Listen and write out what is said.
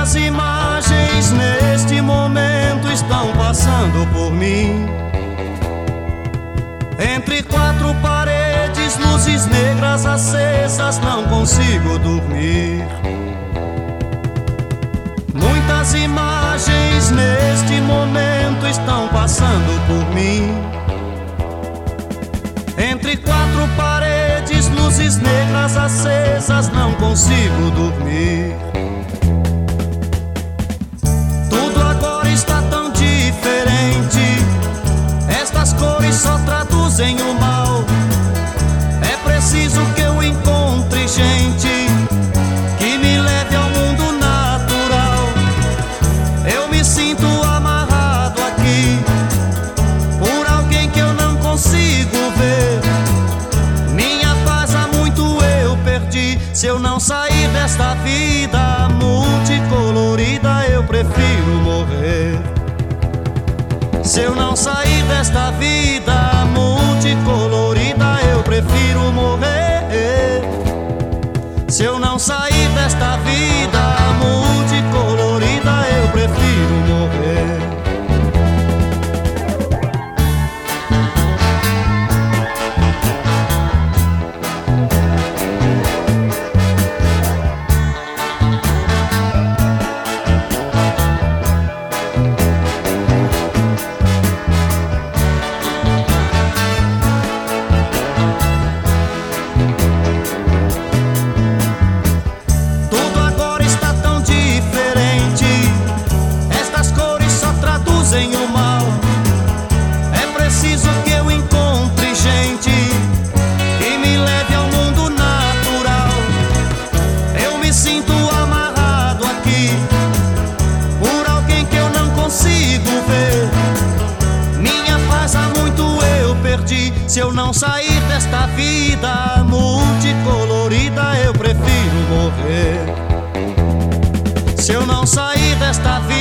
Muitas imagens neste momento estão passando por mim. Entre quatro paredes, luzes negras acesas, não consigo dormir. Muitas imagens neste momento estão passando por mim. Entre quatro paredes, luzes negras acesas, não consigo dormir. Tudo agora está tão diferente. Estas cores só traduzem o mal. É preciso que eu encontre gente que me leve ao mundo natural. Eu me sinto amarrado aqui por alguém que eu não consigo ver. Minha paz há muito eu perdi. Se eu não sair desta vida multicolorida, eu prefiro morrer. Se eu não sair desta vida multicolorida, eu prefiro morrer. Se eu não sair desta vida multicolorida, eu prefiro morrer. O mal. É preciso que eu encontre gente que me leve ao mundo natural. Eu me sinto amarrado aqui por alguém que eu não consigo ver. Minha paz há muito eu perdi. Se eu não sair desta vida multicolorida, eu prefiro morrer. Se eu não sair desta vida